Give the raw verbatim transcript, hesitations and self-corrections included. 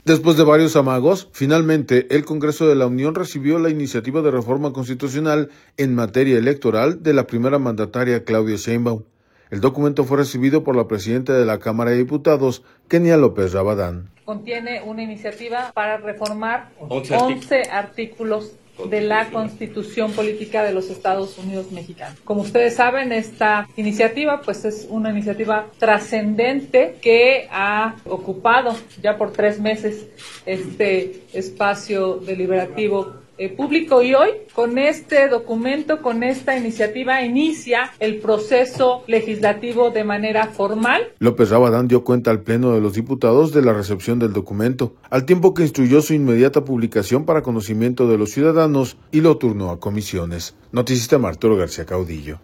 Después de varios amagos, finalmente el Congreso de la Unión recibió la iniciativa de reforma constitucional en materia electoral de la primera mandataria Claudia Sheinbaum. El documento fue recibido por la presidenta de la Cámara de Diputados, Kenia López Rabadán. Contiene una iniciativa para reformar once artículos de la Constitución Política de los Estados Unidos Mexicanos. Como ustedes saben, esta iniciativa pues es una iniciativa trascendente que ha ocupado ya por tres meses este espacio deliberativo eh, público, y hoy con este documento, con esta iniciativa, inicia el proceso legislativo de manera formal. López Rabadán dio cuenta al Pleno de los Diputados de la recepción del documento, al tiempo que instruyó su inmediata publicación para conocimiento de los ciudadanos y lo turnó a comisiones. Noticista Arturo García Caudillo.